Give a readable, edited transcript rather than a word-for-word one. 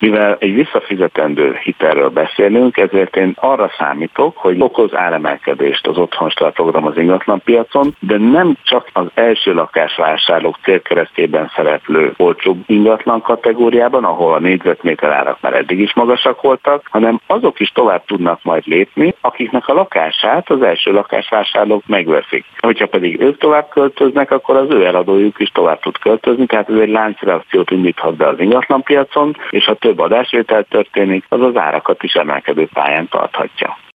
Mivel egy visszafizetendő hitelről beszélünk, ezért én arra számítok, hogy okoz áremelkedést az Otthonstar program az ingatlanpiacon, de nem csak az első lakásvásárlók célkeresztjében szereplő olcsóbb ingatlan kategóriában, ahol a négyzetméter árak már eddig is magasak voltak, hanem azok is tovább tudnak majd lépni, akiknek a lakását az első lakásvásárlók megveszik. Hogyha pedig ők tovább költöznek, akkor az ő eladójuk is tovább tud költözni, tehát ez egy láncreakciót indíthat be az ingatlanpiacon, és ha több adásvétel történik, az az árakat is emelkedő pályán tarthatja.